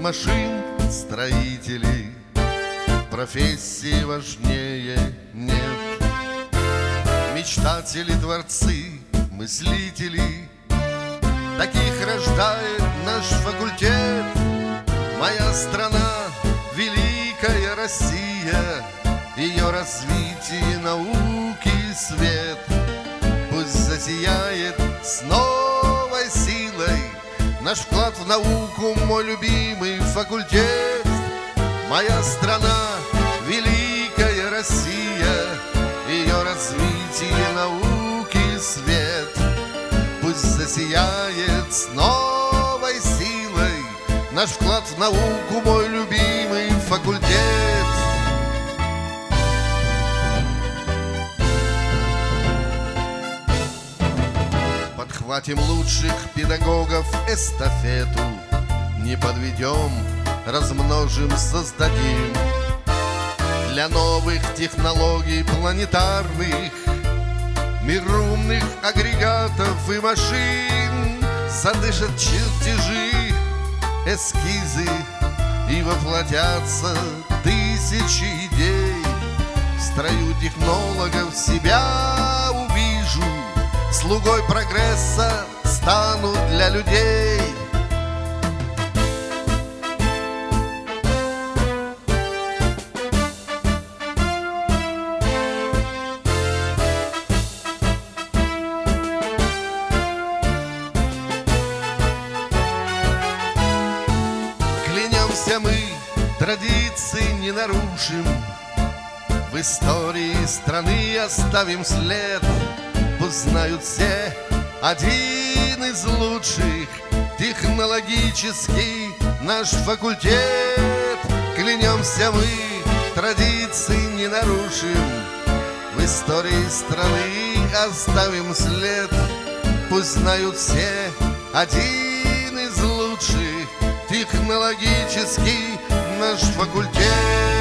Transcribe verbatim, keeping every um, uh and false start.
машин строителей, профессии важнее нет. Мечтатели, творцы, мыслители, таких рождает наш факультет. Моя страна, великая Россия, ее развитие, науки и свет. Пусть засияет с новой силой наш вклад в науку, мой любимый факультет. Моя страна, великая Россия, ее развитие, науки и свет. Пусть засияет с новой силой наш вклад в науку, мой любимый факультет. Подхватим лучших педагогов эстафету, не подведем, размножим, создадим для новых технологий планетарных мир умных агрегатов и машин. Задышат чертежи, эскизы, и воплотятся тысячи идей. В строю технологов себя увижу, слугой прогресса стану для людей. Клянемся мы, традиции не нарушим, в истории страны оставим след. Пусть знают все, один из лучших технологический наш факультет. Клянемся мы, традиции не нарушим, в истории страны оставим след. Пусть знают все, один из лучших технологический наш факультет.